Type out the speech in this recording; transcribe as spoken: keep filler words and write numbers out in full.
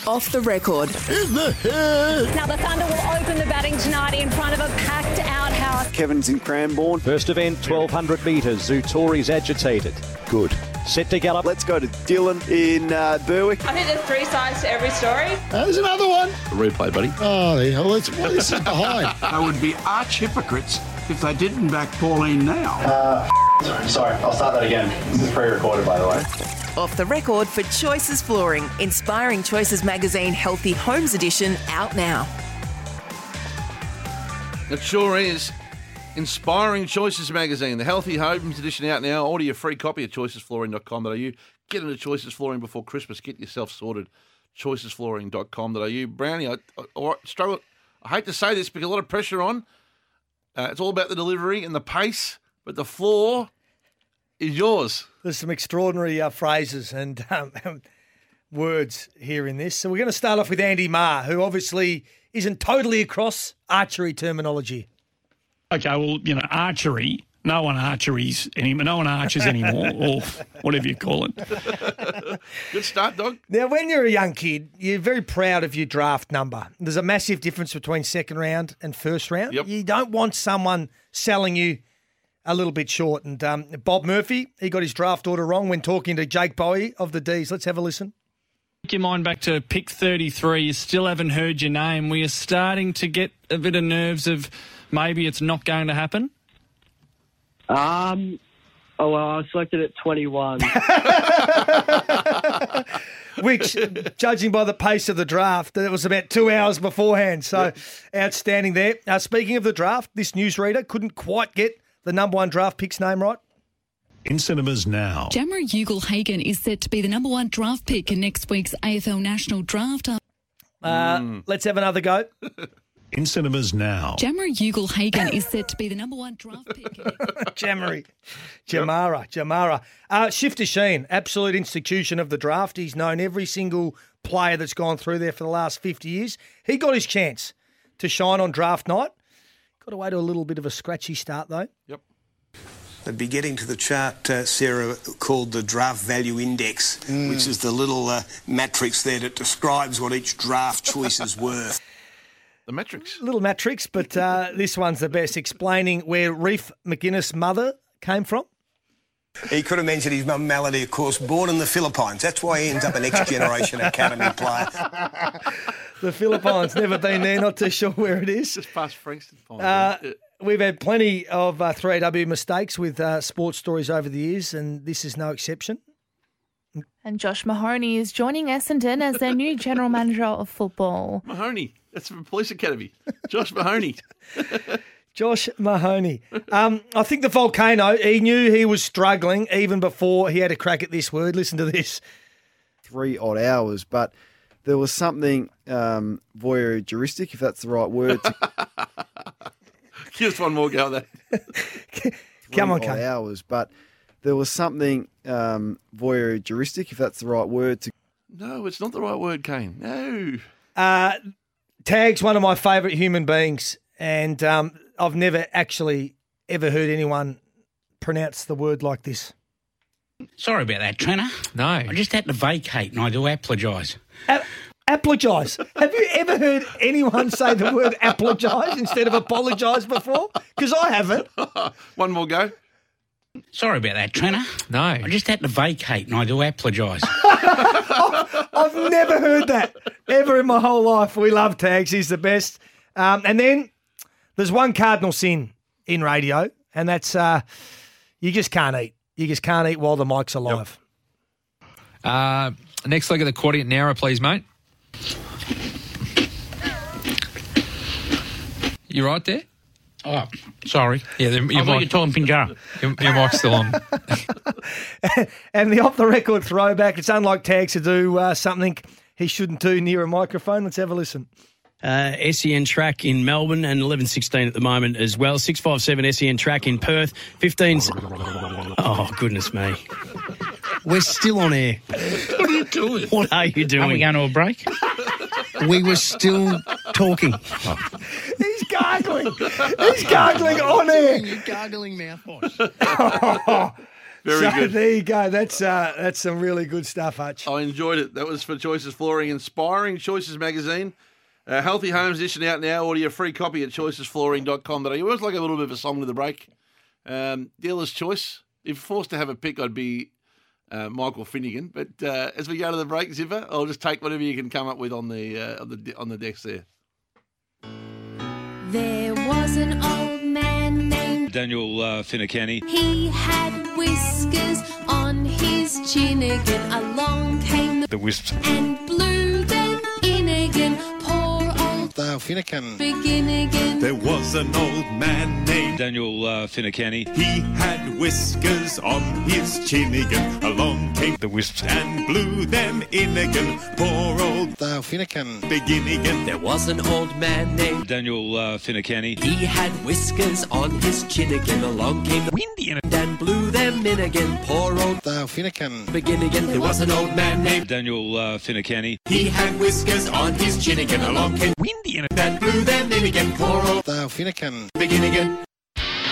Off the record. Now the Thunder will open the batting tonight in front of a packed outhouse. Kevin's in Cranbourne. First event, twelve hundred metres. Zutori's agitated. Good. Set to gallop. Let's go to Dylan in uh, Berwick. I think there's three sides to every story. Uh, there's another one. Replay, buddy. Oh, the hell, that's, what is this behind? They would be arch hypocrites if they didn't back Pauline now. Uh, sorry, sorry, I'll start that again. This is pre-recorded, by the way. Off the record for Choices Flooring. Inspiring Choices Magazine Healthy Homes Edition out now. It sure is. Inspiring Choices Magazine, the Healthy Homes Edition out now. Order your free copy at choices flooring dot com dot a u. Get into Choices Flooring before Christmas. Get yourself sorted. choices flooring dot com dot a u. Brownie, I, I, I struggle. I hate to say this because a lot of pressure on. Uh, it's all about the delivery and the pace, but the floor is yours. There's some extraordinary uh, phrases and um, words here in this. So we're going to start off with Andy Marr, who obviously isn't totally across archery terminology. Okay, well, you know, archery, no one archeries anymore, no one arches anymore, or whatever you call it. Good start, dog. Now, when you're a young kid, you're very proud of your draft number. There's a massive difference between second round and first round. Yep. You don't want someone selling you a little bit short. And um, Bob Murphy, he got his draft order wrong when talking to Jake Bowie of the D's. Let's have a listen. Take your mind back to pick thirty-three. You still haven't heard your name. We are starting to get a bit of nerves of maybe it's not going to happen. Um. Oh, well, I was selected at twenty-one. Which, judging by the pace of the draft, it was about two hours beforehand. So, yep. Outstanding there. Uh, speaking of the draft, this newsreader couldn't quite get the number one draft pick's name right. In cinemas now. Jammer Ugle-Hagan is set to be the number one draft pick in next week's A F L National Draft. Uh, mm. Let's have another go. In cinemas now. Jammer Ugle-Hagan is set to be the number one draft pick. Jammery. Jamara. Jamara. Uh, Shifter Sheen, absolute institution of the draft. He's known every single player that's gone through there for the last fifty years. He got his chance to shine on draft night. Got away to a little bit of a scratchy start, though. Yep. They'd be getting to the chart, uh, Sarah, called the Draft Value Index, mm. which is the little uh, matrix there that describes what each draft choice is worth. The matrix. Little matrix, but uh, this one's the best, explaining where Reef McGuinness' mother came from. He could have mentioned his mum, Melody, of course, born in the Philippines. That's why he ends up a next-generation academy player. The Philippines, never been there, not too sure where it is. Just past Frankston. Uh, we've had plenty of uh, three A W mistakes with uh, sports stories over the years, and this is no exception. And Josh Mahoney is joining Essendon as their new general manager of football. Mahoney, that's from Police Academy. Josh Mahoney. Josh Mahoney. Um, I think the volcano, he knew he was struggling even before he had a crack at this word. Listen to this. Three odd hours, but there was something um, voyeuristic, if that's the right word. To... Give us one more go at that. Come on, odd hours, but there was something um, voyeuristic, if that's the right word. To... No, it's not the right word, Kane. No. Uh, Tag's one of my favourite human beings, and um, I've never actually ever heard anyone pronounce the word like this. Sorry about that, Trenner. No. I just had to vacate and I do apologise. A- apologise? Have you ever heard anyone say the word apologise instead of apologise before? Because I haven't. One more go. Sorry about that, Trenner. No. I just had to vacate and I do apologise. I've, I've never heard that ever in my whole life. We love Tags. He's the best. Um, and then there's one cardinal sin in radio, and that's uh, you just can't eat. You just can't eat while the mic's alive. Yep. Uh, next leg of the quadient now, please, mate. You right there? Oh, sorry. Yeah, the, your I thought mic, you're talking Pinjarra. Your, your mic's still on. And the off-the-record throwback, it's unlike Tags to do uh, something he shouldn't do near a microphone. Let's have a listen. Uh, S E N track in Melbourne and eleven sixteen at the moment as well. six five seven S E N track in Perth. fifteen... Oh, goodness me. We're still on air. What are you doing? What are you doing? Are we going to a break? We were still talking. Oh. He's gargling. He's gargling on air. You're gargling mouthwash. Oh, Very so good. there you go. That's uh, that's some really good stuff, Hutch. I enjoyed it. That was for Choices Flooring, Inspiring Choices Magazine. Uh, Healthy Homes edition out now. Order your free copy at choices flooring dot com dot a u. It was like a little bit of a song with a break. Um, dealer's choice. If forced to have a pick, I'd be uh, Michael Finnegan. But uh, as we go to the break, Zipper, I'll just take whatever you can come up with on the uh, on the on the decks there. There was an old man named Daniel uh, Finnecani. He had whiskers on his chin again. Along came the, the wisps and blew them in again. Poor old Dale Finnecani. Begin again. There was an old man named Daniel uh, Finnecani. He had whiskers on his chin again. Along came the wisps and blew them in again. Poor old Dale Finnecani. Begin again. There was an old man named Daniel uh, Finnecani. He had whiskers on his chin again. Along came the windy and blew them in again. Poor old Dale Finnecani. Begin again. There was an old man named Daniel uh, Finnecani. He had whiskers on his chin again. Along came windy and blew them in again. Poor old Dale Finnecani. Begin again.